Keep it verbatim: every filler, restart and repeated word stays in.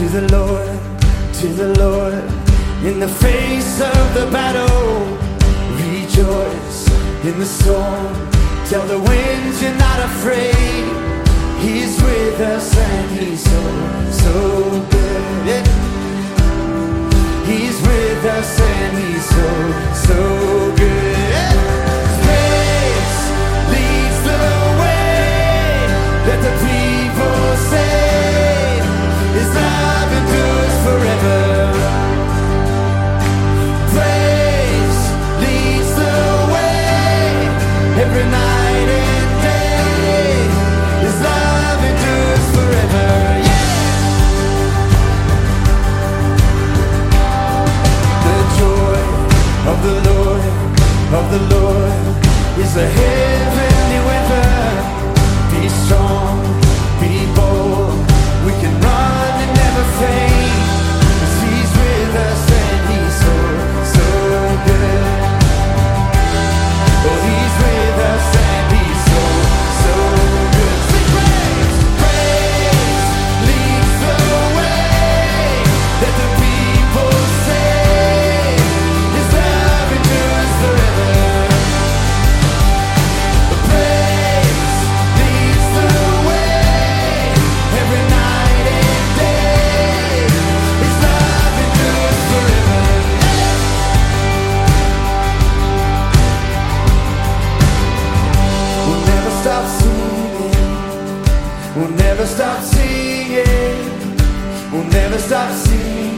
the Lord, to the Lord, in the face of the battle. Rejoice in the storm, tell the winds you're not afraid. He's with us and he's so, so good. Yeah. He's with us and he's so, so good. Yeah. Grace leads the way, let the people say, his love endures forever. Praise leads the way, every night and day, his love endures forever. Yeah. The joy of the Lord, of the Lord, is a heavenly weather. Be strong, be bold, we can run and never faint, 'cause he's with us and he's so, so good. Oh, he's with us and he's so, so good. Sing praise, praise leads the way, let the people say, his love endures forever. Praise leads the way, every night and day, his love endures forever. We'll never stop singing, we'll never stop singing, we'll never stop singing.